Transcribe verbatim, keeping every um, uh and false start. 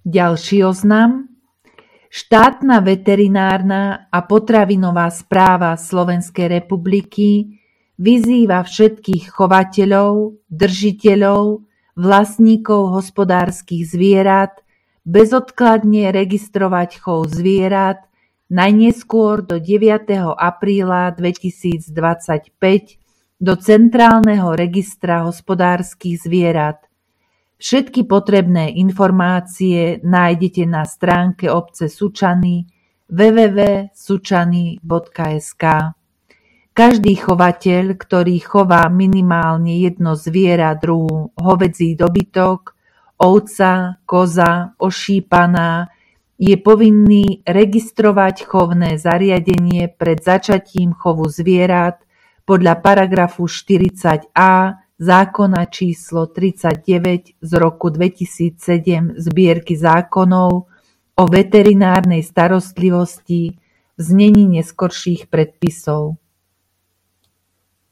Ďalší oznam. Štátna veterinárna a potravinová správa Slovenskej republiky vyzýva všetkých chovateľov, držiteľov, vlastníkov hospodárskych zvierat bezodkladne registrovať chov zvierat najneskôr do deviateho apríla dvetisícdvadsaťpäť do Centrálneho registra hospodárskych zvierat. Všetky potrebné informácie nájdete na stránke obce Sučany w w w bodka sučany bodka es ká. Každý chovateľ, ktorý chová minimálne jedno zviera druhu hovädzí dobytok, ovca, koza, ošípaná, je povinný registrovať chovné zariadenie pred začatím chovu zvierat podľa paragrafu štyridsať a zákona číslo tridsaťdeväť z roku dvetisícsedem zbierky zákonov o veterinárnej starostlivosti v znení neskorších predpisov.